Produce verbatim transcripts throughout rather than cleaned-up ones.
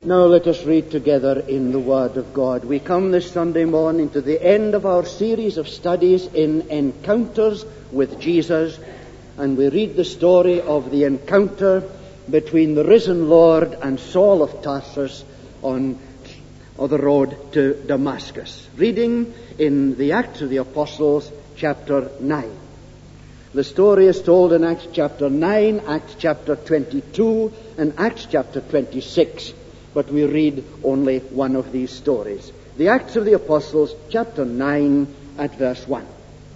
Now let us read together in the Word of God. We come this Sunday morning to the end of our series of studies in Encounters with Jesus, and we read the story of the encounter between the risen Lord and Saul of Tarsus on, on the road to Damascus. Reading in the Acts of the Apostles, chapter nine. The story is told in Acts chapter nine, Acts chapter twenty-two, and Acts chapter twenty-six. But we read only one of these stories. The Acts of the Apostles, chapter nine, at verse one.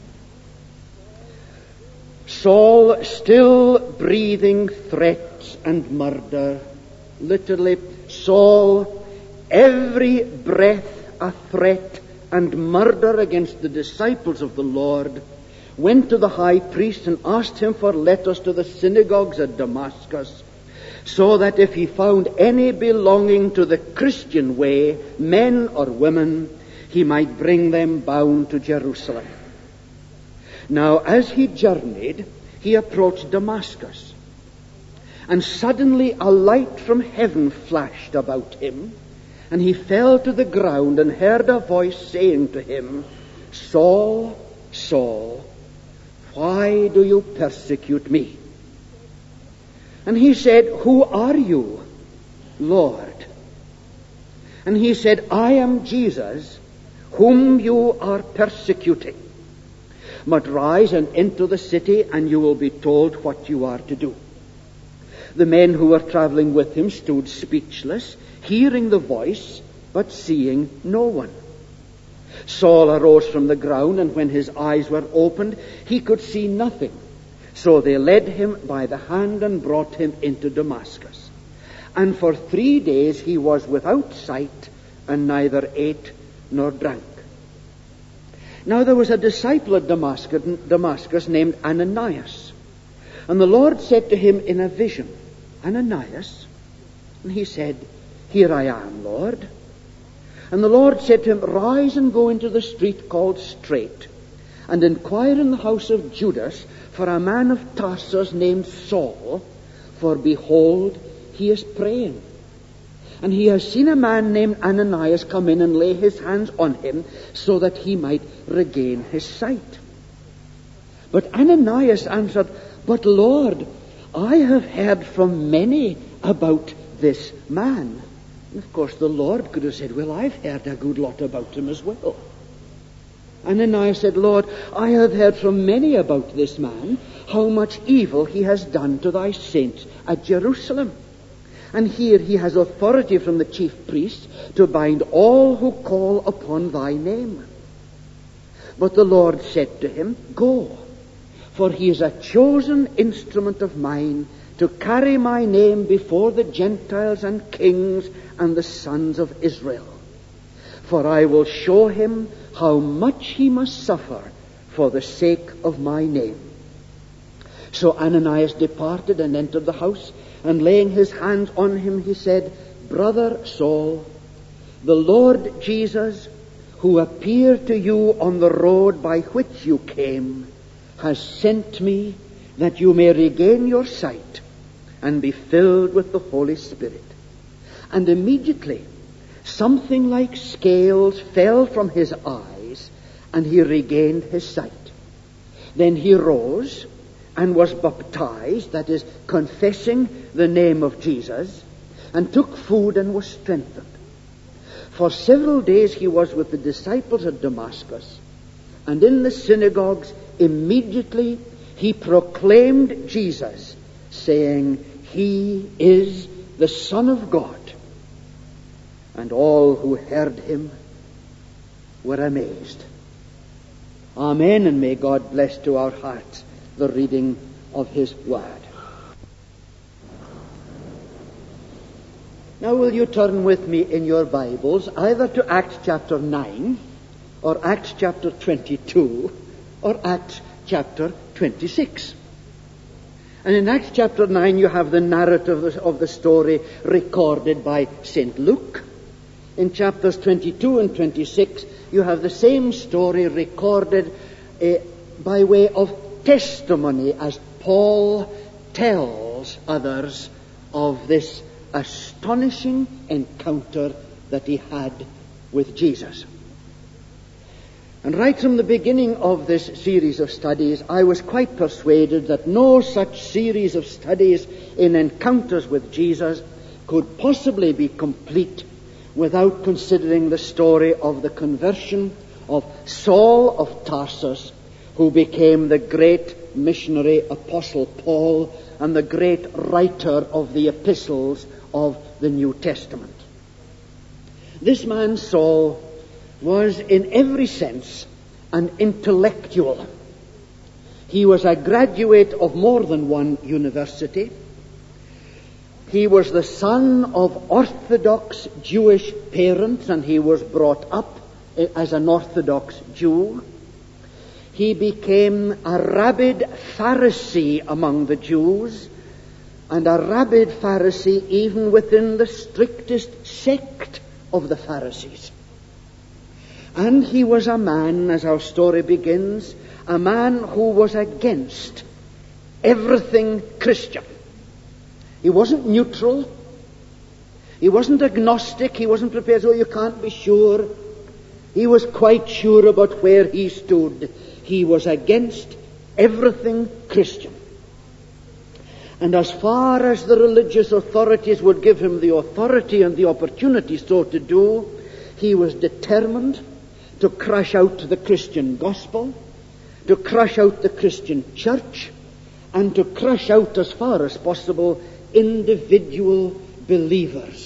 Saul, still breathing threats and murder, literally, Saul, every breath a threat and murder against the disciples of the Lord, went to the high priest and asked him for letters to the synagogues at Damascus, so that if he found any belonging to the Christian way, men or women, he might bring them bound to Jerusalem. Now, as he journeyed, he approached Damascus, and suddenly a light from heaven flashed about him, and he fell to the ground and heard a voice saying to him, "Saul, Saul, why do you persecute me?" And he said, "Who are you, Lord?" And he said, "I am Jesus, whom you are persecuting. But rise and enter the city, and you will be told what you are to do." The men who were traveling with him stood speechless, hearing the voice, but seeing no one. Saul arose from the ground, and when his eyes were opened, he could see nothing. So they led him by the hand and brought him into Damascus. And for three days he was without sight, and neither ate nor drank. Now there was a disciple at Damascus, Damascus named Ananias. And the Lord said to him in a vision, "Ananias?" And he said, "Here I am, Lord." And the Lord said to him, "Rise and go into the street called Straight, and inquire in the house of Judas for a man of Tarsus named Saul, for behold, he is praying. And he has seen a man named Ananias come in and lay his hands on him, so that he might regain his sight." But Ananias answered, "But Lord, I have heard from many about this man." And of course the Lord could have said, "Well, I've heard a good lot about him as well." Ananias said, "Lord, I have heard from many about this man, how much evil he has done to thy saints at Jerusalem. And here he has authority from the chief priests to bind all who call upon thy name." But the Lord said to him, "Go, for he is a chosen instrument of mine to carry my name before the Gentiles and kings and the sons of Israel. For I will show him how much he must suffer for the sake of my name." So Ananias departed and entered the house, and laying his hands on him, he said, "Brother Saul, the Lord Jesus, who appeared to you on the road by which you came, has sent me that you may regain your sight and be filled with the Holy Spirit." And immediately something like scales fell from his eyes, and he regained his sight. Then he rose and was baptized, that is, confessing the name of Jesus, and took food and was strengthened. For several days he was with the disciples at Damascus, and in the synagogues immediately he proclaimed Jesus, saying, "He is the Son of God." And all who heard him were amazed. Amen, and may God bless to our hearts the reading of his word. Now will you turn with me in your Bibles either to Acts chapter nine, or Acts chapter twenty-two, or Acts chapter twenty-six. And in Acts chapter nine you have the narrative of the story recorded by Saint Luke. In chapters twenty-two and twenty-six, you have the same story recorded uh, by way of testimony as Paul tells others of this astonishing astonishing encounter that he had with Jesus. And right from the beginning of this series of studies, I was quite persuaded that no such series of studies in encounters with Jesus could possibly be complete without considering the story of the conversion of Saul of Tarsus, who became the great missionary apostle Paul and the great writer of the epistles of the New Testament. This man Saul was in every sense an intellectual. He was a graduate of more than one university. He was the son of Orthodox Jewish parents, and he was brought up as an Orthodox Jew. He became a rabid Pharisee among the Jews, and a rabid Pharisee even within the strictest sect of the Pharisees. And he was a man, as our story begins, a man who was against everything Christian. He wasn't neutral. He wasn't agnostic. He wasn't prepared, oh, you can't be sure. He was quite sure about where he stood. He was against everything Christian. And as far as the religious authorities would give him the authority and the opportunity so to do, he was determined to crush out the Christian gospel, to crush out the Christian church, and to crush out, as far as possible, individual believers.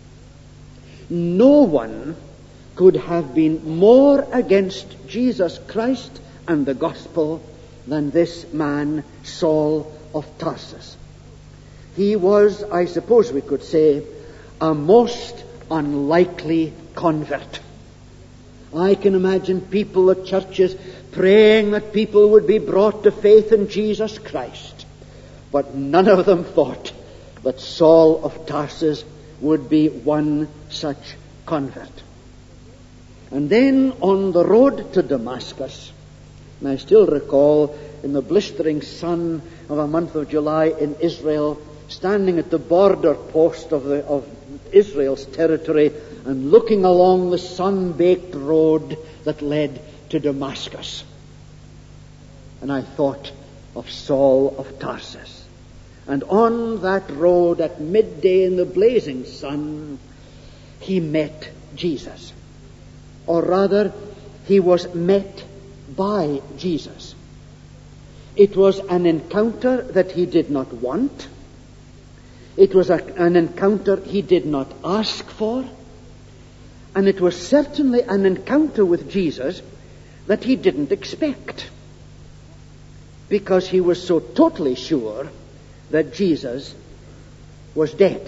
No one could have been more against Jesus Christ and the gospel than this man, Saul of Tarsus. He was, I suppose we could say, a most unlikely convert. I can imagine people at churches praying that people would be brought to faith in Jesus Christ, but none of them thought that Saul of Tarsus would be one such convert. And then on the road to Damascus, and I still recall in the blistering sun of a month of July in Israel, standing at the border post of, the, of Israel's territory and looking along the sun-baked road that led to Damascus. And I thought of Saul of Tarsus. And on that road at midday in the blazing sun, he met Jesus. Or rather, he was met by Jesus. It was an encounter that he did not want. It was a, an encounter he did not ask for. And it was certainly an encounter with Jesus that he didn't expect, because he was so totally sure that Jesus was dead.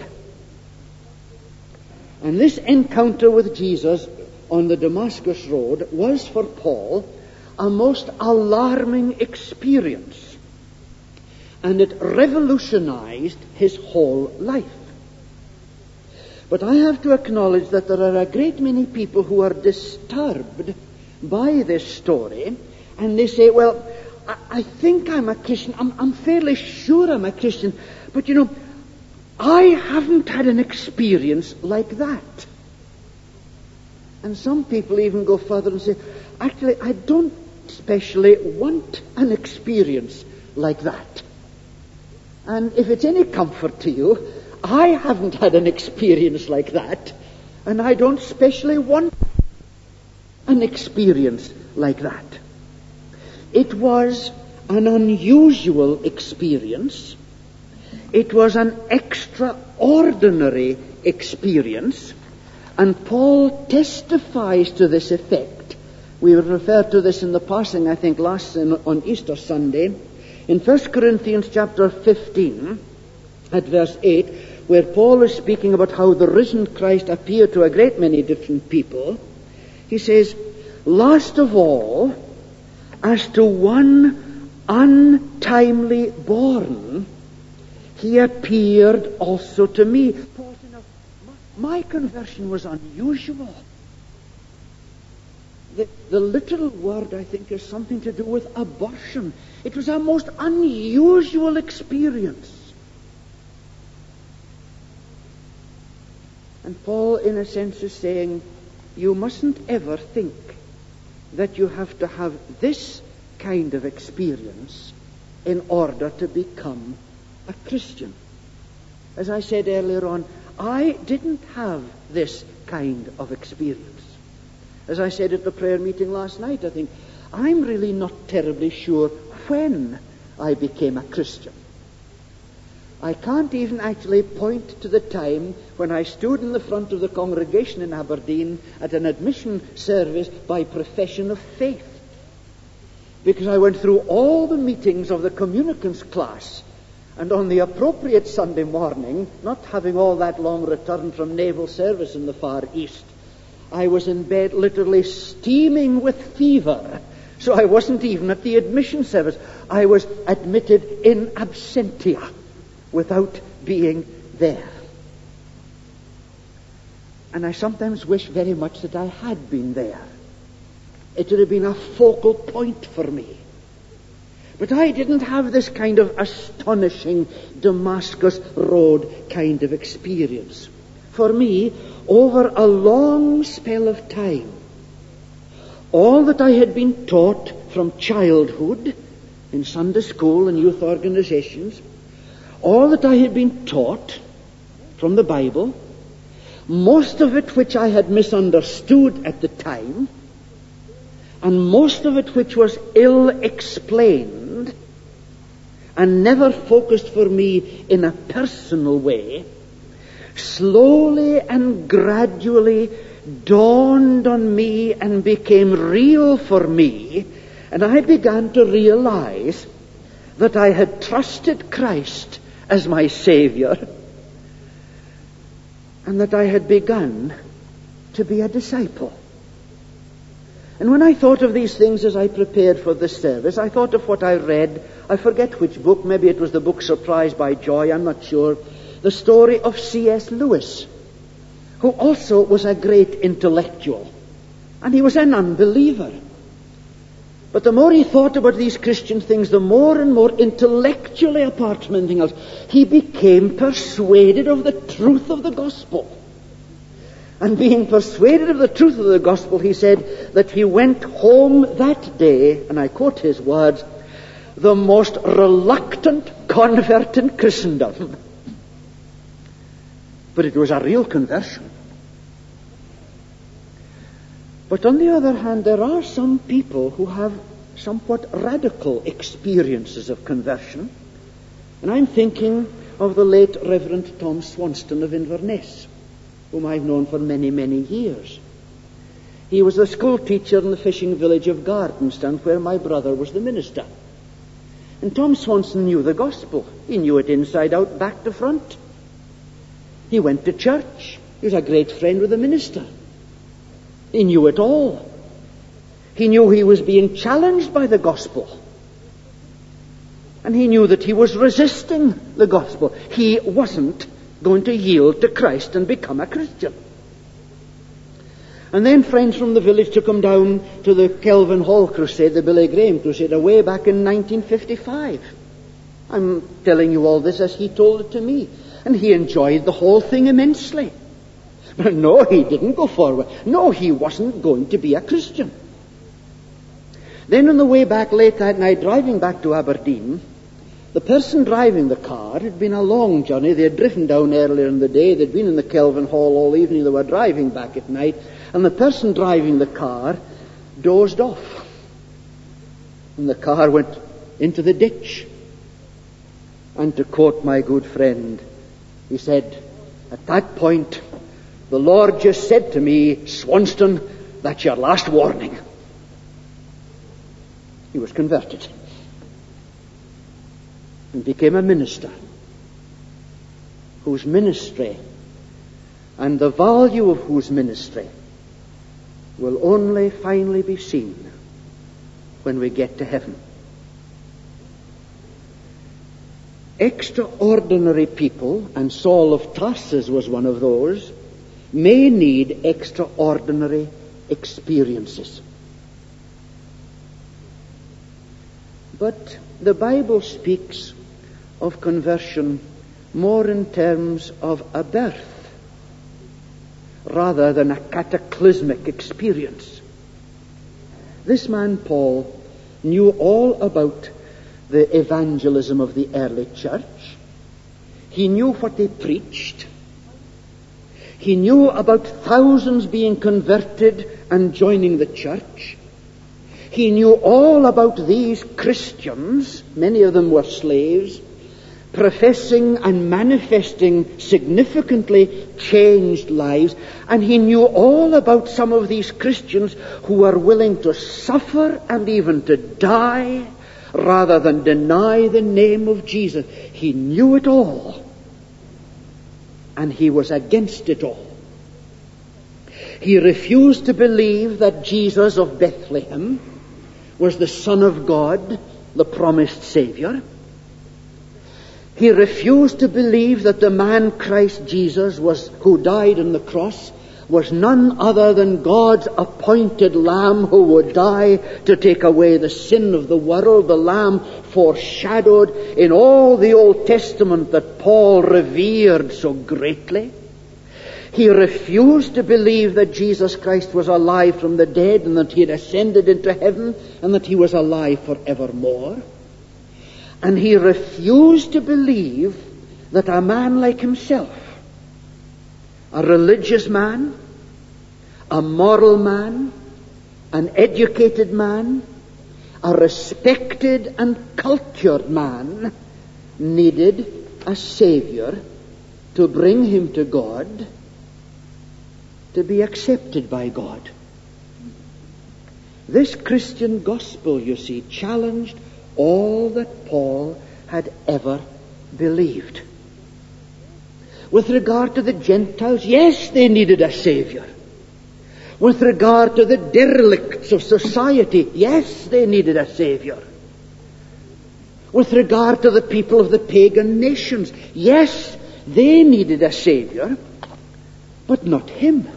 And this encounter with Jesus on the Damascus Road was for Paul a most alarming experience, and it revolutionized his whole life. But I have to acknowledge that there are a great many people who are disturbed by this story, and they say, well, I, I think I'm a Christian, I'm, I'm fairly sure I'm a Christian, but you know, I haven't had an experience like that. And some people even go further and say, actually, I don't especially want an experience like that. And if it's any comfort to you, I haven't had an experience like that, and I don't specially want an experience like that. It was an unusual experience. It was an extraordinary experience, and Paul testifies to this effect. We referred to this in the passing, I think, last on Easter Sunday, in First Corinthians chapter fifteen, at verse eight, where Paul is speaking about how the risen Christ appeared to a great many different people. He says, last of all, as to one untimely born, he appeared also to me. Paul said, my conversion was unusual. The, the literal word, I think, has something to do with abortion. It was a most unusual experience. And Paul, in a sense, is saying, you mustn't ever think that you have to have this kind of experience in order to become a Christian. As I said earlier on, I didn't have this kind of experience. As I said at the prayer meeting last night, I think, I'm really not terribly sure when I became a Christian. I can't even actually point to the time when I stood in the front of the congregation in Aberdeen at an admission service by profession of faith. Because I went through all the meetings of the communicants class, and on the appropriate Sunday morning, not having all that long return from naval service in the Far East, I was in bed literally steaming with fever. So I wasn't even at the admission service. I was admitted in absentia, without being there. And I sometimes wish very much that I had been there. It would have been a focal point for me. But I didn't have this kind of astonishing Damascus Road kind of experience. For me, over a long spell of time, all that I had been taught from childhood in Sunday school and youth organizations, all that I had been taught from the Bible, most of it which I had misunderstood at the time, and most of it which was ill-explained and never focused for me in a personal way, slowly and gradually dawned on me and became real for me, and I began to realize that I had trusted Christ as my Savior, and that I had begun to be a disciple. And when I thought of these things as I prepared for this service, I thought of what I read. I forget which book, maybe it was the book Surprise by Joy, I'm not sure. The story of C S Lewis, who also was a great intellectual. And he was an unbeliever. But the more he thought about these Christian things, the more and more intellectually, apart from anything else, he became persuaded of the truth of the gospel. And being persuaded of the truth of the gospel, he said that he went home that day, and I quote his words, the most reluctant convert in Christendom. But it was a real conversion. But on the other hand, there are some people who have somewhat radical experiences of conversion. And I'm thinking of the late Reverend Tom Swanston of Inverness, whom I've known for many, many years. He was a school teacher in the fishing village of Gardenston, where my brother was the minister. And Tom Swanston knew the gospel. He knew it inside out, back to front. He went to church. He was a great friend with the minister. He knew it all. He knew he was being challenged by the gospel. And he knew that he was resisting the gospel. He wasn't going to yield to Christ and become a Christian. And then friends from the village took him down to the Kelvin Hall crusade, the Billy Graham crusade, way back in nineteen fifty-five. I'm telling you all this as he told it to me. And he enjoyed the whole thing immensely. But no, he didn't go forward. No, he wasn't going to be a Christian. Then on the way back late that night, driving back to Aberdeen, the person driving the car, it had been a long journey. They had driven down earlier in the day. They'd been in the Kelvin Hall all evening. They were driving back at night. And the person driving the car dozed off. And the car went into the ditch. And to quote my good friend, he said, at that point, the Lord just said to me, Swanston, that's your last warning. He was converted and became a minister whose ministry and the value of whose ministry will only finally be seen when we get to heaven. Extraordinary people, and Saul of Tarsus was one of those, may need extraordinary experiences. But the Bible speaks of conversion more in terms of a birth rather than a cataclysmic experience. This man, Paul, knew all about the evangelism of the early church. He knew what they preached. He knew about thousands being converted and joining the church. He knew all about these Christians, many of them were slaves, professing and manifesting significantly changed lives. And he knew all about some of these Christians who were willing to suffer and even to die rather than deny the name of Jesus. He knew it all. And he was against it all. He refused to believe that Jesus of Bethlehem was the Son of God, the promised Savior. He refused to believe that the man Christ Jesus was, who died on the cross, was none other than God's appointed Lamb who would die to take away the sin of the world, the Lamb foreshadowed in all the Old Testament that Paul revered so greatly. He refused to believe that Jesus Christ was alive from the dead and that he had ascended into heaven and that he was alive forevermore. And he refused to believe that a man like himself, a religious man, a moral man, an educated man, a respected and cultured man, needed a Savior to bring him to God, to be accepted by God. This Christian gospel, you see, challenged all that Paul had ever believed. With regard to the Gentiles, yes, they needed a Savior. With regard to the derelicts of society, yes, they needed a Savior. With regard to the people of the pagan nations, yes, they needed a Savior, but not him.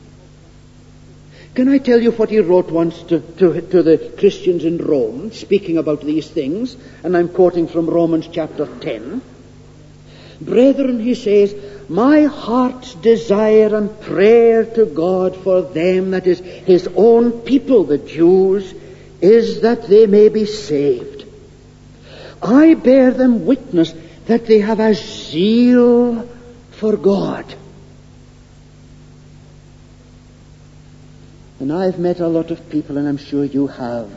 Can I tell you what he wrote once to, to, to the Christians in Rome, speaking about these things? And I'm quoting from Romans chapter ten. Brethren, he says, my heart's desire and prayer to God for them, that is, his own people, the Jews, is that they may be saved. I bear them witness that they have a zeal for God. And I've met a lot of people, and I'm sure you have,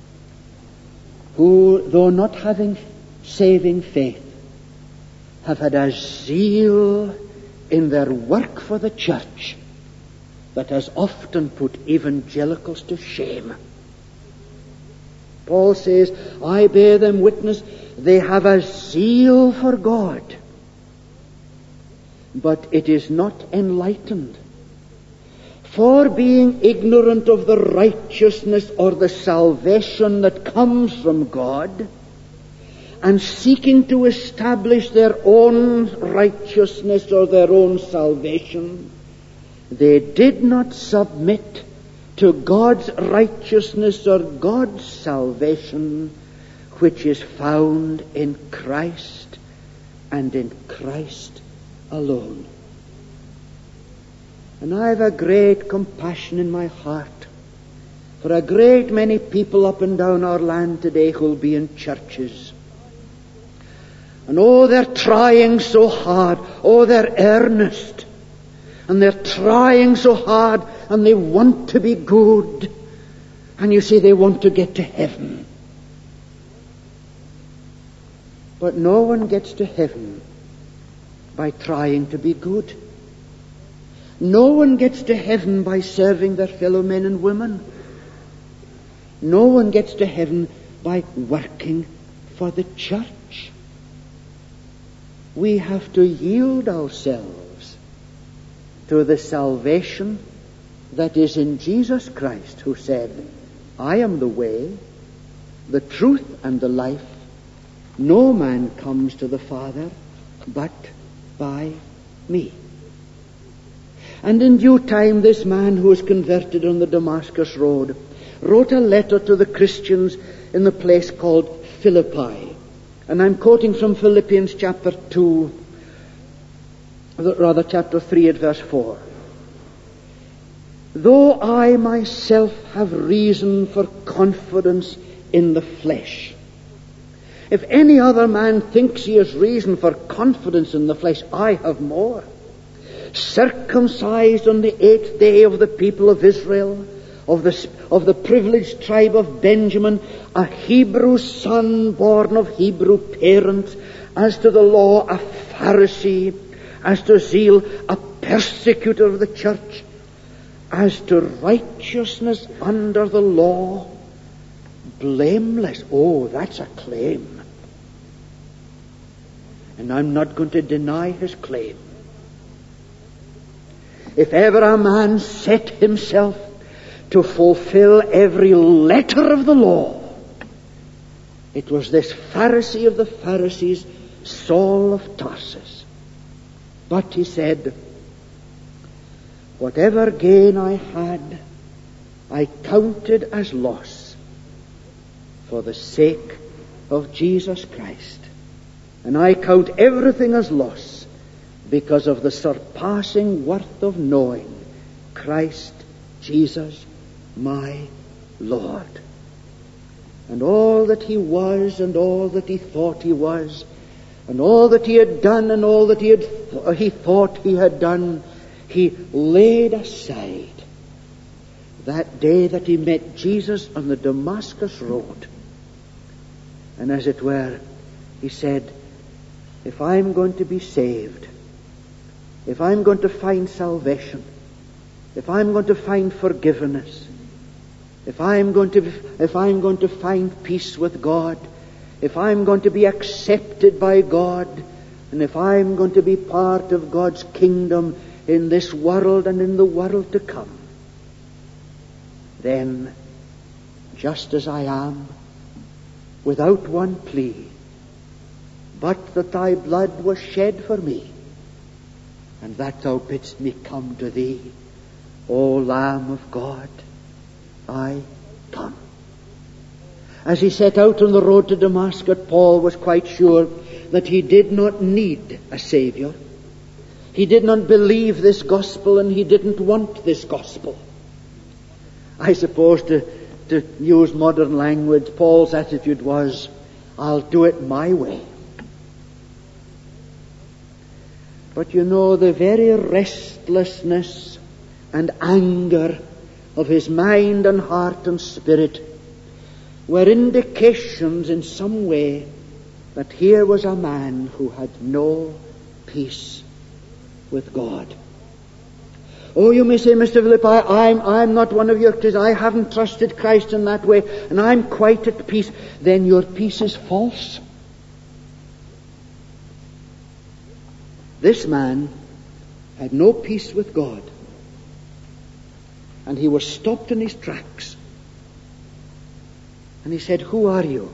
who, though not having saving faith, have had a zeal in their work for the church that has often put evangelicals to shame. Paul says, I bear them witness, they have a zeal for God, but it is not enlightened. For being ignorant of the righteousness or the salvation that comes from God, and seeking to establish their own righteousness or their own salvation, they did not submit to God's righteousness or God's salvation, which is found in Christ and in Christ alone. And I have a great compassion in my heart for a great many people up and down our land today who will be in churches. And oh, they're trying so hard. Oh, they're earnest. And they're trying so hard, and they want to be good. And you see, they want to get to heaven. But no one gets to heaven by trying to be good. No one gets to heaven by serving their fellow men and women. No one gets to heaven by working for the church. We have to yield ourselves to the salvation that is in Jesus Christ, who said, I am the way, the truth, and the life. No man comes to the Father but by me. And in due time, this man who was converted on the Damascus Road wrote a letter to the Christians in the place called Philippi. And I'm quoting from Philippians chapter two, rather chapter three at verse four. though I myself have reason for confidence in the flesh. If any other man thinks he has reason for confidence in the flesh, I have more. Circumcised on the eighth day of the people of Israel, of the, of the privileged tribe of Benjamin, a Hebrew son born of Hebrew parents, as to the law a Pharisee, as to zeal a persecutor of the church, as to righteousness under the law, blameless. Oh, that's a claim. And I'm not going to deny his claim. If ever a man set himself to fulfill every letter of the law, it was this Pharisee of the Pharisees, Saul of Tarsus. But he said, whatever gain I had, I counted as loss for the sake of Jesus Christ. And I count everything as loss because of the surpassing worth of knowing Christ Jesus my Lord. And all that he was, and all that he thought he was, and all that he had done, and all that he had th- he thought he had done, he laid aside that day that he met Jesus on the Damascus road. And as it were, he said, if I'm going to be saved, if I'm going to find salvation, if I'm going to find forgiveness, if I'm going to, if I'm going to find peace with God, if I'm going to be accepted by God, and if I'm going to be part of God's kingdom in this world and in the world to come, then, just as I am, without one plea, but that thy blood was shed for me, and that thou bidst me come to thee, O Lamb of God, I come. As he set out on the road to Damascus, Paul was quite sure that he did not need a Savior. He did not believe this gospel, and he didn't want this gospel. I suppose, to, to use modern language, Paul's attitude was, I'll do it my way. But you know, the very restlessness and anger of his mind and heart and spirit were indications in some way that here was a man who had no peace with God. Oh, you may say, Mister Philip, I, I'm, I'm not one of your Christians. I haven't trusted Christ in that way, and I'm quite at peace. Then your peace is false. This man had no peace with God, and he was stopped in his tracks. And he said, who are you?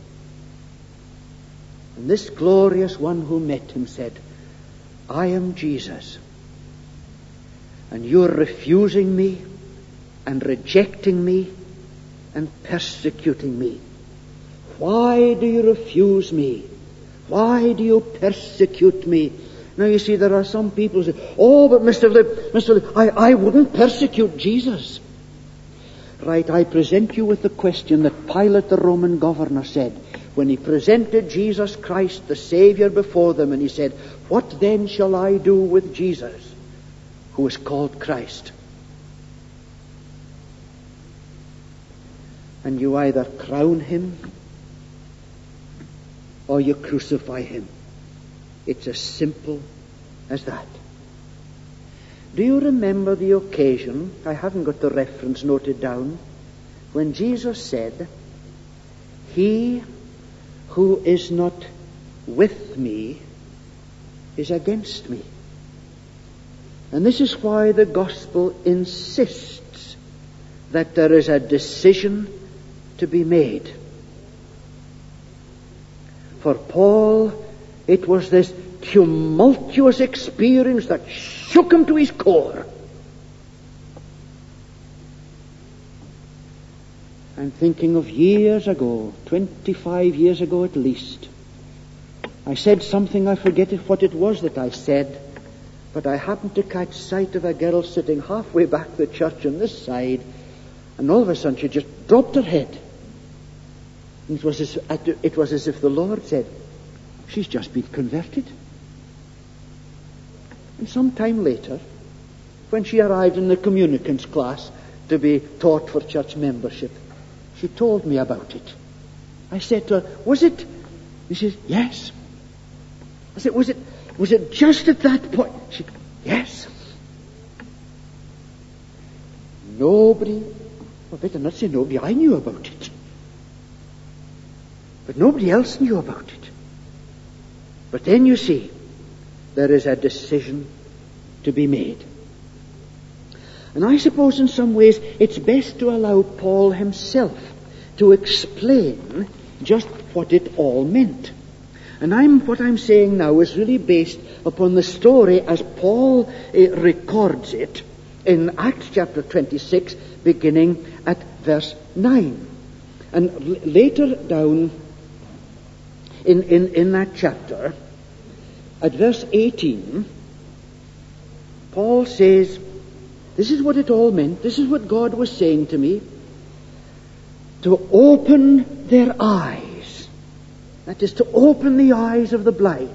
And this glorious one who met him said, I am Jesus. And you're refusing me and rejecting me and persecuting me. Why do you refuse me? Why do you persecute me? Now you see, there are some people who say, oh, but Mister Philip, Mister Philip, I, I wouldn't persecute Jesus. Right, I present you with the question that Pilate, the Roman governor, said when he presented Jesus Christ, the Savior, before them, and he said, what then shall I do with Jesus, who is called Christ? And you either crown him or you crucify him. It's as simple as that. Do you remember the occasion, I haven't got the reference noted down, when Jesus said, he who is not with me is against me. And this is why the gospel insists that there is a decision to be made. For Paul, it was this tumultuous experience that shook him to his core. I'm thinking of years ago, twenty-five years ago at least. I said something, I forget what it was that I said, But I happened to catch sight of a girl sitting halfway back the church on this side, and all of a sudden she just dropped her head. And it was as, it was as if the Lord said, she's just been converted. And some time later, when she arrived in the communicants class to be taught for church membership, she told me about it. I said to her, was it? She says, yes. I said, was it, was it just at that point? She said, yes. Nobody, well, better not say nobody, I knew about it. But nobody else knew about it. But then you see, there is a decision to be made. And I suppose in some ways it's best to allow Paul himself to explain just what it all meant. And I'm, what I'm saying now is really based upon the story as Paul uh, records it in Acts chapter twenty-six, beginning at verse nine. And l- later down in, in, in that chapter, at verse eighteen, Paul says, this is what it all meant. This is what God was saying to me. To open their eyes. That is, to open the eyes of the blind.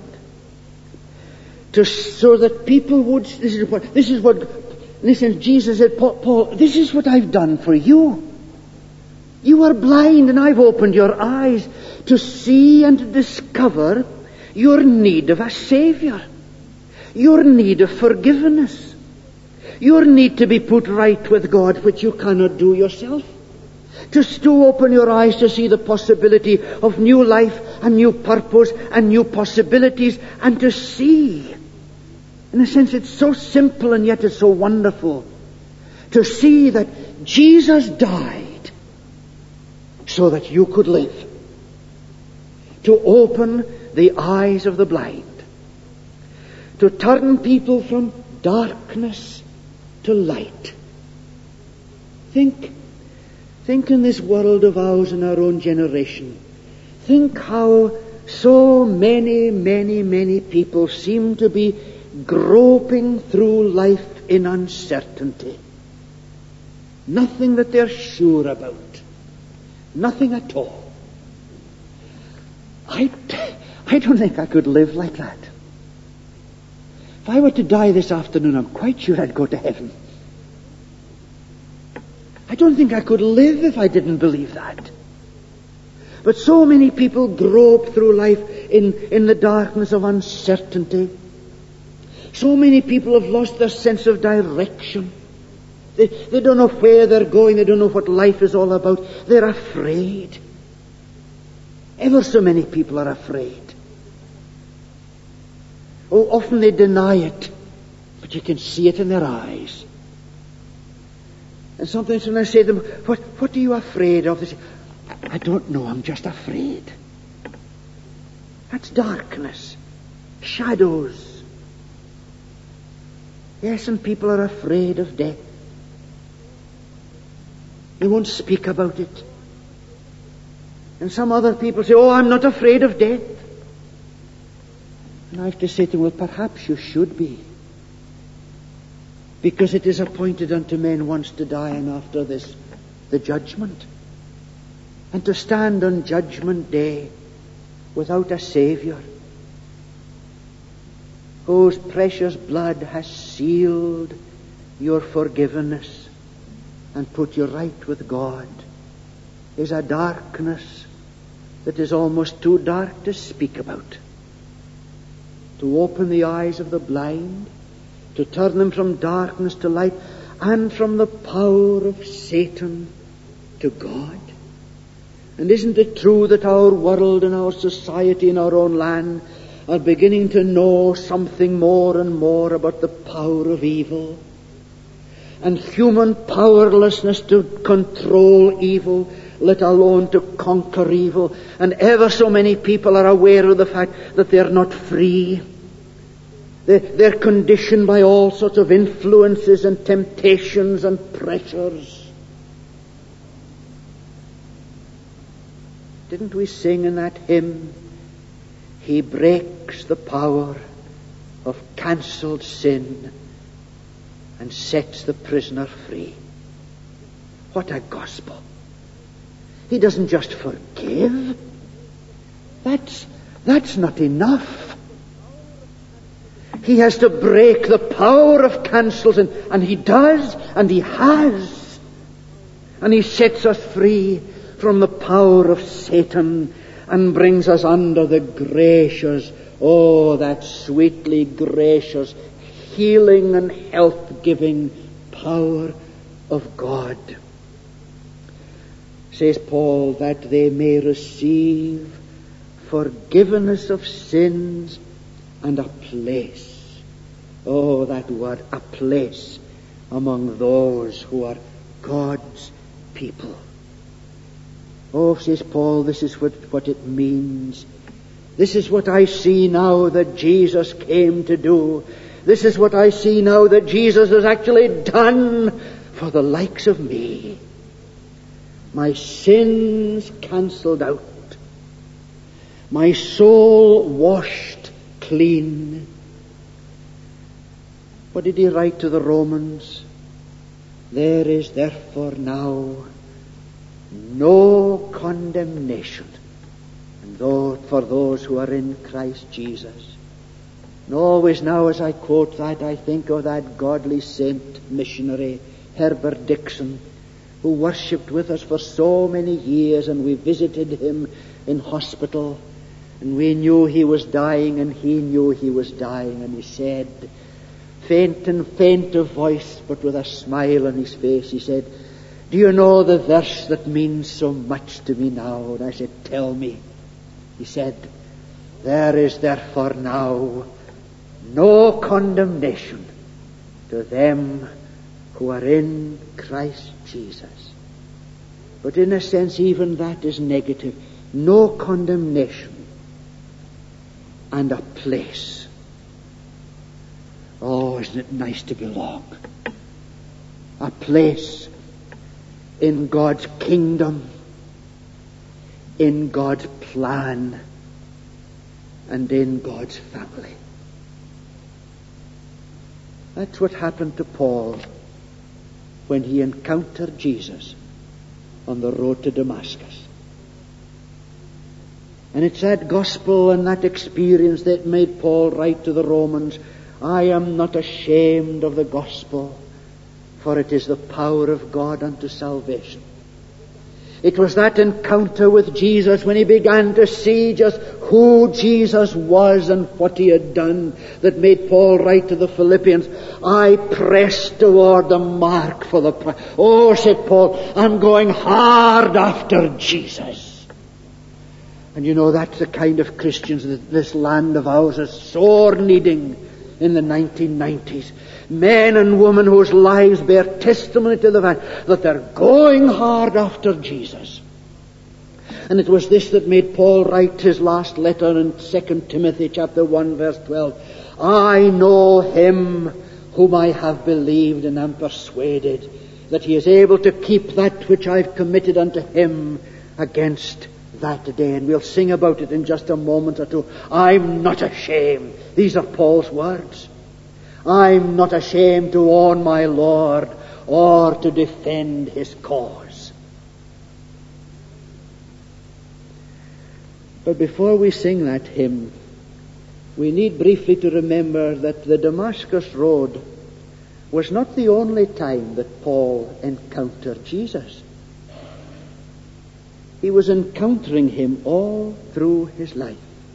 To, so that people would, this is what, this is what, listen, Jesus said, Paul, Paul, this is what I've done for you. You are blind and I've opened your eyes to see and to discover your need of a Savior. Your need of forgiveness. Your need to be put right with God, which you cannot do yourself. Just to open your eyes to see the possibility of new life and new purpose and new possibilities, and to see. In a sense, it's so simple and yet it's so wonderful. To see that Jesus died so that you could live. To open the eyes of the blind. To turn people from darkness to light. Think, think in this world of ours in our own generation. Think how so many, many, many people seem to be groping through life in uncertainty. Nothing that they're sure about. Nothing at all. I, I don't think I could live like that. If I were to die this afternoon, I'm quite sure I'd go to heaven. I don't think I could live if I didn't believe that. But so many people grope through life in, in the darkness of uncertainty. So many people have lost their sense of direction. They, they don't know where they're going. They don't know what life is all about. They're afraid. Ever so many people are afraid. Oh, often they deny it, but you can see it in their eyes. And sometimes when I say to them, what, what are you afraid of? They say, I don't know, I'm just afraid. That's darkness, shadows. Yes, and people are afraid of death. They won't speak about it. And some other people say, oh, I'm not afraid of death. And I have to say to them, well, perhaps you should be. Because it is appointed unto men once to die, and after this, the judgment. And to stand on judgment day without a Savior, whose precious blood has sealed your forgiveness and put you right with God, is a darkness that is almost too dark to speak about. To open the eyes of the blind, to turn them from darkness to light, and from the power of Satan to God. And isn't it true that our world and our society in our own land are beginning to know something more and more about the power of evil and human powerlessness to control evil, let alone to conquer evil? And ever so many people are aware of the fact that they're not free. They're conditioned by all sorts of influences and temptations and pressures. Didn't we sing in that hymn, He breaks the power of cancelled sin and sets the prisoner free. What a gospel. He doesn't just forgive. That's, that's not enough. He has to break the power of cancelled sin, and he does, and he has. And he sets us free from the power of Satan and brings us under the gracious, oh, that sweetly gracious, healing and health-giving power of God. Says Paul, that they may receive forgiveness of sins and a place. Oh, that word, a place among those who are God's people. Oh, says Paul, this is what, what it means. This is what I see now that Jesus came to do. This is what I see now that Jesus has actually done for the likes of me. My sins cancelled out. My soul washed clean. What did he write to the Romans? There is therefore now no condemnation, and though for those who are in Christ Jesus. And always now as I quote that, I think of that godly saint missionary, Herbert Dixon, who worshipped with us for so many years, and we visited him in hospital, and we knew he was dying, and he knew he was dying, and he said, faint and faint of voice, but with a smile on his face, he said, do you know the verse that means so much to me now? And I said, tell me. He said, there is therefore now no condemnation to them who are in Christ Jesus. But in a sense, even that is negative. No condemnation and a place. Oh, isn't it nice to belong? A place in God's kingdom, in God's plan, and in God's family. That's what happened to Paul when he encountered Jesus on the road to Damascus. And it's that gospel and that experience that made Paul write to the Romans, I am not ashamed of the gospel, for it is the power of God unto salvation. It was that encounter with Jesus when he began to see just who Jesus was and what he had done that made Paul write to the Philippians, I press toward the mark for the prize. Oh, said Paul, I'm going hard after Jesus. And you know, that's the kind of Christians that this land of ours is sore needing in the nineteen nineties. Men and women whose lives bear testimony to the fact that they're going hard after Jesus. And it was this that made Paul write his last letter in Second Timothy chapter one verse twelve. I know him whom I have believed, and am persuaded that he is able to keep that which I've committed unto him against that day. And we'll sing about it in just a moment or two. I'm not ashamed. These are Paul's words. I'm not ashamed to own my Lord or to defend his cause. But before we sing that hymn, we need briefly to remember that the Damascus Road was not the only time that Paul encountered Jesus. He was encountering him all through his life.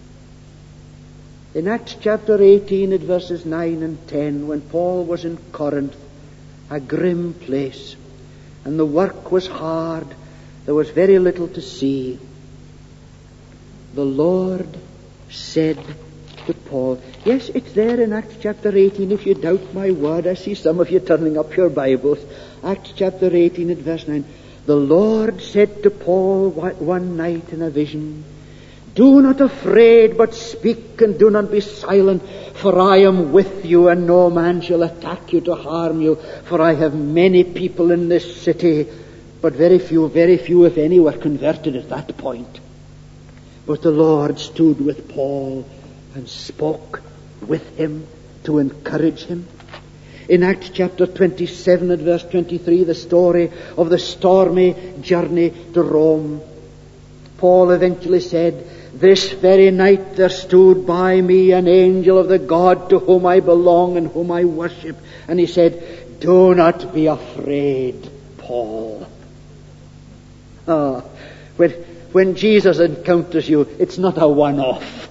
In Acts chapter eighteen at verses nine and ten, when Paul was in Corinth, a grim place, and the work was hard, there was very little to see, the Lord said to Paul, yes, it's there in Acts chapter eighteen, if you doubt my word. I see some of you turning up your Bibles. Acts chapter eighteen at verse nine. The Lord said to Paul one night in a vision, do not afraid, but speak, and do not be silent, for I am with you, and no man shall attack you to harm you, for I have many people in this city. But very few, very few, if any, were converted at that point. But the Lord stood with Paul and spoke with him to encourage him. In Acts chapter twenty-seven and verse twenty-three, the story of the stormy journey to Rome, Paul eventually said, "This very night there stood by me an angel of the God to whom I belong and whom I worship." And he said, "Do not be afraid, Paul." Ah, when, when Jesus encounters you, it's not a one-off.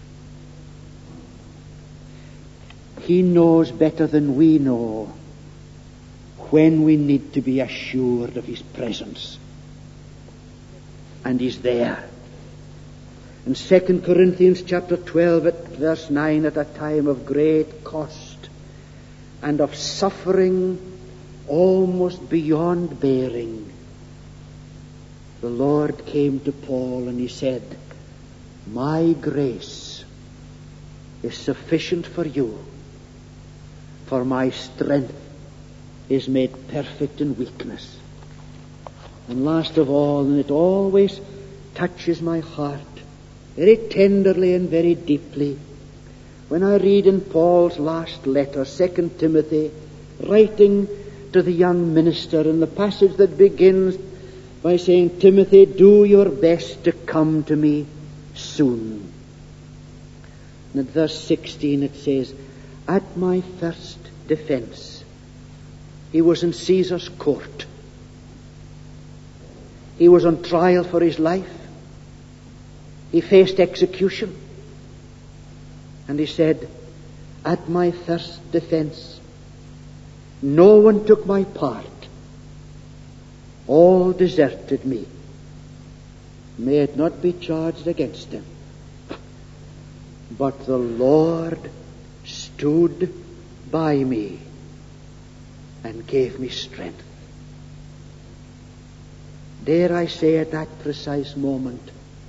He knows better than we know when we need to be assured of his presence. And he's there. In Second Corinthians chapter twelve at verse nine, at a time of great cost and of suffering almost beyond bearing, the Lord came to Paul and he said, "My grace is sufficient for you, for my strength is made perfect in weakness." And last of all, and it always touches my heart very tenderly and very deeply, when I read in Paul's last letter, Second Timothy, writing to the young minister, in the passage that begins by saying, "Timothy, do your best to come to me soon." And at verse sixteen it says, "At my first defense," he was in Caesar's court. He was on trial for his life. He faced execution. And he said, "At my first defense, no one took my part. All deserted me. May it not be charged against him. But the Lord stood by me and gave me strength." Dare I say, at that precise moment,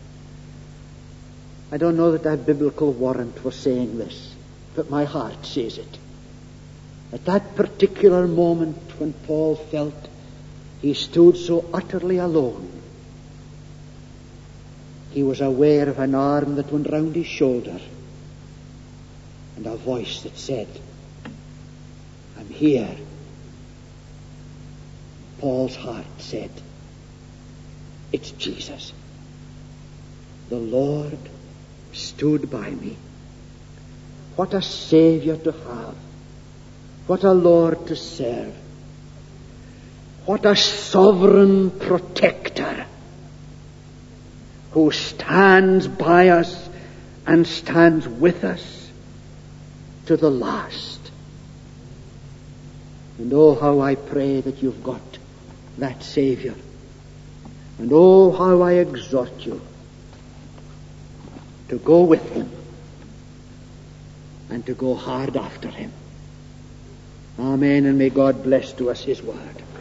I don't know that I have biblical warrant for saying this, but my heart says it. At that particular moment when Paul felt he stood so utterly alone, he was aware of an arm that went round his shoulder and a voice that said, "I'm here." Paul's heart said, "It's Jesus. The Lord stood by me." What a Savior to have. What a Lord to serve. What a sovereign protector who stands by us and stands with us to the last. And oh, how I pray that you've got that Savior. And oh, how I exhort you to go with him and to go hard after him. Amen, and may God bless to us his word.